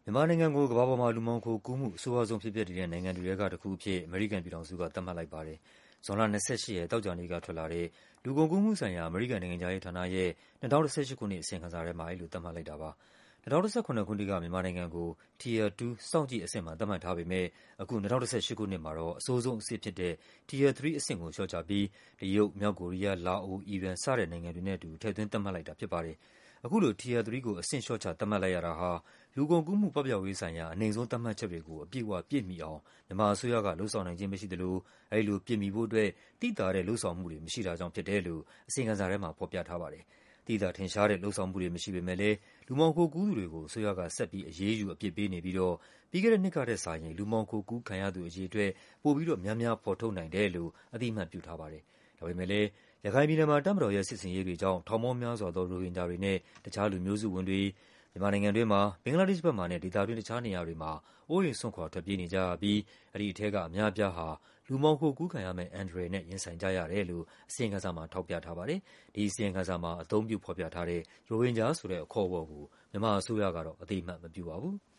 မြန်မာနိုင်ငံကို ကမ္ဘာပေါ်မှာ လူမှောင်ခိုကူးမှု အဆိုးရွားဆုံးဖြစ်ပျက်နေတဲ့ နိုင်ငံတွေထဲကတခုအဖြစ် အမေရိကန်ပြည်ထောင်စုက သတ်မှတ်လိုက်ပါတယ်။ ဇွန်လ ၂၈ ရက်၊ သောကြာနေ့ကထွက်လာတဲ့ လူကုန်ကူးမှုဆိုင်ရာ အမေရိကန်နိုင်ငံခြားရေးဌာနရဲ့ ၂၀၁၈ ခုနှစ် အစီရင်ခံစာထဲမှာ အဲဒီလိုသတ်မှတ်လိုက်တာပါ။ ၂၀၁၇ ခုနှစ်က မြန်မာနိုင်ငံကို Tier 2 စောင့်ကြည့်အဆင့်မှာ သတ်မှတ်ထားပေမယ့် အခု ၂၀၁၈ ခုနှစ်မှာတော့ အဆိုးဆုံးအဆင့်ဖြစ်တဲ့ Tier 3 အဆင့်ကို လျှော့ချပြီး တရုတ်၊ မြောက်ကိုရီးယား၊ လာအို၊ အီရန် စတဲ့နိုင်ငံတွေနဲ့အတူ ထည့်သွင်းသတ်မှတ်လိုက်တာဖြစ်ပါတယ်။ အခုလို Tier 3 ကို အဆင့်လျှော့ချ သတ်မှတ်လိုက်ရတာဟာ လူကုန်ကူးမှု ပပျောက်ရေးဆိုင်ရာ အနိမ့်ဆုံးသတ်မှတ်ချက်တွေကို အပြည့်အဝပြည့်မီအောင် မြန်မာအစိုးရက လုပ်ဆောင်နိုင်ခြင်းမရှိသလို အဲဒီလိုပြည့်မီဖို့အတွက် သိသာတဲ့ လုပ်ဆောင်မှုတွေ မရှိတာကြောင့်ဖြစ်တယ်လို့ အစီရင်ခံစာထဲမှာ ဖော်ပြထားပါတယ်။ သိသာထင်ရှားတဲ့ လုပ်ဆောင်မှုတွေမရှိပေမယ့်လည်း လူမှောင်ခိုကူးသူတွေကို အစိုးရက ဆက်ပြီး အရေးယူ အပြစ်ပေးနေပြီးတော့ ပြီးခဲ့တဲ့နှစ်ကထက်စာရင် လူမှောင်ခိုကူးခံရသူအရေအတွက် ပိုပြီးတော့ များများ ဖော်ထုတ်နိုင်တယ်လို့ အသိအမှတ်ပြုထားပါတယ်။ ဒါပေမယ့်လည်း ရခိုင်ပြည်နယ်မှာ တပ်မတော်ရဲ့ စစ်ဆင်ရေးတွေကြောင့် ထောင်ပေါင်းများစွာသော ရိုဟင်ဂျာတွေနဲ့ တခြားလူမျိုးစုဝင်တွေ မြန်မာနိုင်ငံတွင်းမှာ၊ ဘင်္ဂလားဒေ့ရှ်ဘက်မှာနဲ့ ဒေသတွင်း တခြားနေရာတွေမှာ အိုးအိမ်စွန့်ခွာ ထွက်ပြေးနေကြရပြီး အဲဒီထဲက အများအပြားဟာ လူမှောင်ခိုကူးခံရမယ့် အန္တရာယ်နဲ့ ရင်ဆိုင်ကြရတယ်လို့ အစီရင်ခံစာမှာ ထောက်ပြထားပါတယ်။ ဒီအစီရင်ခံစာမှာ အသုံးပြုဖော်ပြထားတဲ့ ရိုဟင်ဂျာဆိုတဲ့ အခေါ်အဝေါ်ကို မြန်မာအစိုးရကတော့ အသိအမှတ်မပြုပါဘူး။